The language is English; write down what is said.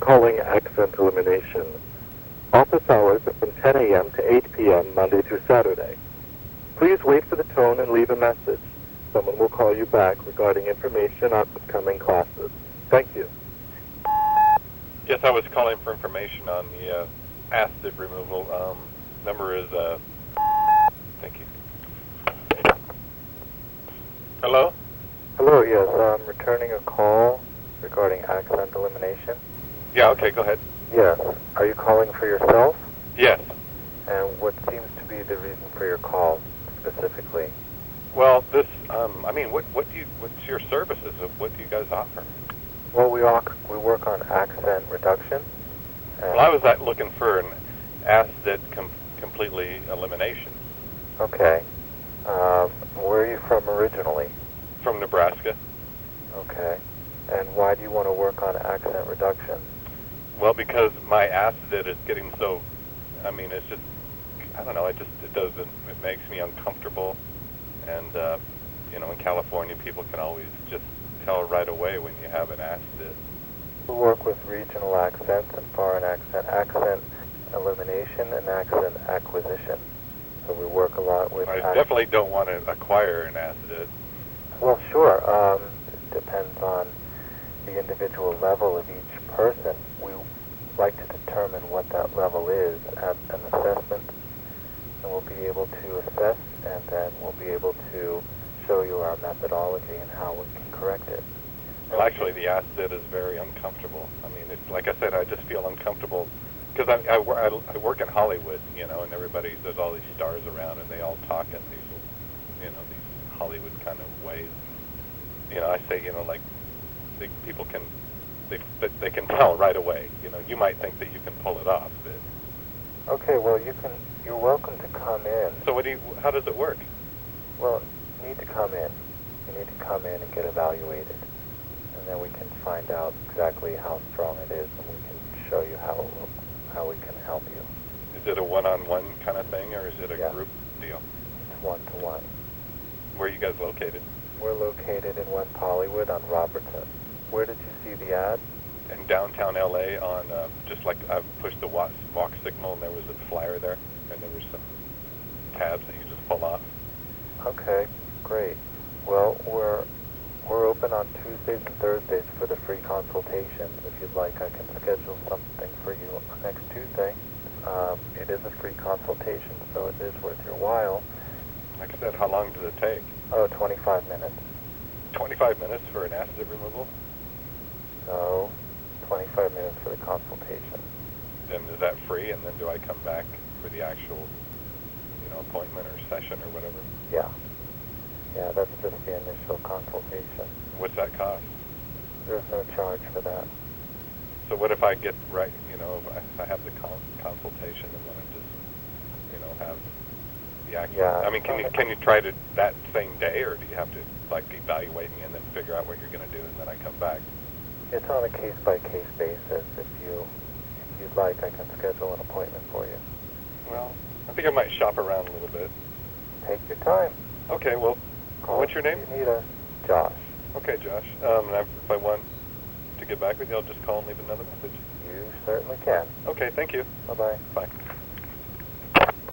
calling Accent Elimination. Office hours are from 10 a.m. to 8 p.m. Monday through Saturday. Please wait for the tone and leave a message. Someone will call you back regarding information on upcoming classes. Thank you. Yes, I was calling for information on the acid removal. Number is, thank you. Hello? Hello, yes, I'm returning a call regarding Accent Elimination. Yeah, okay, go ahead. Yes. Are you calling for yourself? Yes. And what seems to be the reason for your call specifically? Well, this, what's your services? What do you guys offer? Well, we work on accent reduction. Well, I was looking for an acid completely elimination. Okay. Where are you from originally? From Nebraska. Okay. And why do you want to work on accent reduction? Well, because my acid is getting so, it's just, I don't know, it makes me uncomfortable. And, in California, people can always just tell right away when you have an acid. We work with regional accents and foreign accent elimination and accent acquisition. So we work a lot with... I definitely don't want to acquire an acid. Well, sure. It depends on the individual level of each person. We like to determine what that level is at an assessment, and we'll be able to assess, and then we'll be able to show you our methodology and how we can correct it. Well, actually, the acid is very uncomfortable. It's like I said, I just feel uncomfortable because I work in Hollywood, and there's all these stars around, and they all talk in these, these Hollywood kind of ways. I say, people can, they can tell right away. You might think that you can pull it off, but... Okay, well, you're welcome to come in. So how does it work? Well, you need to come in. You need to come in and get evaluated. And then we can find out exactly how strong it is, and we can show you how we can help you. Is it a one-on-one kind of thing, or is it a group deal? It's one-to-one. Where are you guys located? We're located in West Hollywood on Robertson. Where did you see the ad? In downtown L.A. on, just like I pushed the walk signal, and there was a flyer there, and there were some tabs that you just pull off. Okay, great. Well, we're open on Tuesdays and Thursdays for the free consultations. If you'd like, I can schedule something for you next Tuesday. It is a free consultation, so it is worth your while. Like I said, how long does it take? 25 minutes. 25 minutes for an acid removal? No, 25 minutes for the consultation. Then is that free, and then do I come back for the actual, appointment or session or whatever? Yeah. Yeah, that's just the initial consultation. What's that cost? There's no charge for that. So what if I get right, if I have the consultation and then I just, have the actual... Yeah. Can you try to that same day, or do you have to, evaluate me and then figure out what you're going to do and then I come back? It's on a case-by-case basis. If you'd like, I can schedule an appointment for you. Well, I think I might shop around a little bit. Take your time. Okay, well, what's your name? You need Josh. Okay, Josh. If I want to get back with you, I'll just call and leave another message. You certainly can. Okay, thank you. Bye-bye. Bye.